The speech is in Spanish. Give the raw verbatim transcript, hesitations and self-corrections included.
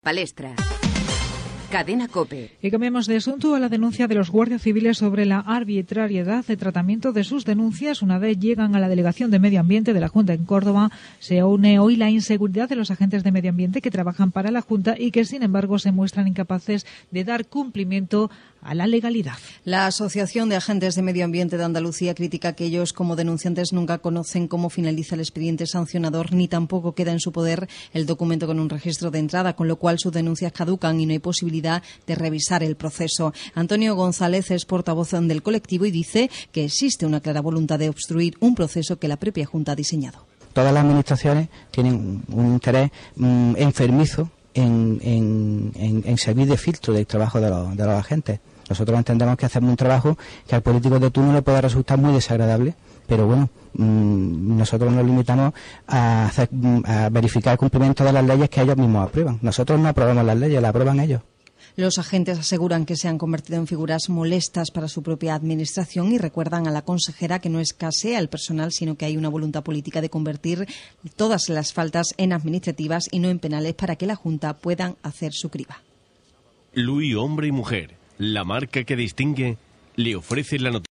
Palestra. Cadena COPE. Y cambiamos de asunto a la denuncia de los guardias civiles sobre la arbitrariedad de tratamiento de sus denuncias. Una vez llegan a la Delegación de Medio Ambiente de la Junta en Córdoba, se une hoy la inseguridad de los agentes de medio ambiente que trabajan para la Junta y que, sin embargo, se muestran incapaces de dar cumplimiento a la legalidad. La Asociación de Agentes de Medio Ambiente de Andalucía critica que ellos, como denunciantes, nunca conocen cómo finaliza el expediente sancionador ni tampoco queda en su poder el documento con un registro de entrada, con lo cual sus denuncias caducan y no hay posibilidad de revisar el proceso. Antonio González es portavoz del colectivo y dice que existe una clara voluntad de obstruir un proceso que la propia Junta ha diseñado. Todas las administraciones tienen un interés mm, enfermizo en, en, en, en servir de filtro del trabajo de los, de los agentes. Nosotros entendemos que hacemos un trabajo que al político de turno le puede resultar muy desagradable, pero bueno, mmm, nosotros nos limitamos a, hacer, a verificar el cumplimiento de las leyes que ellos mismos aprueban. Nosotros no aprobamos las leyes, las aprueban ellos. Los agentes aseguran que se han convertido en figuras molestas para su propia administración y recuerdan a la consejera que no escasea el personal, sino que hay una voluntad política de convertir todas las faltas en administrativas y no en penales para que la Junta puedan hacer su criba. Luis, hombre y mujer, la marca que distingue, le ofrece la noticia.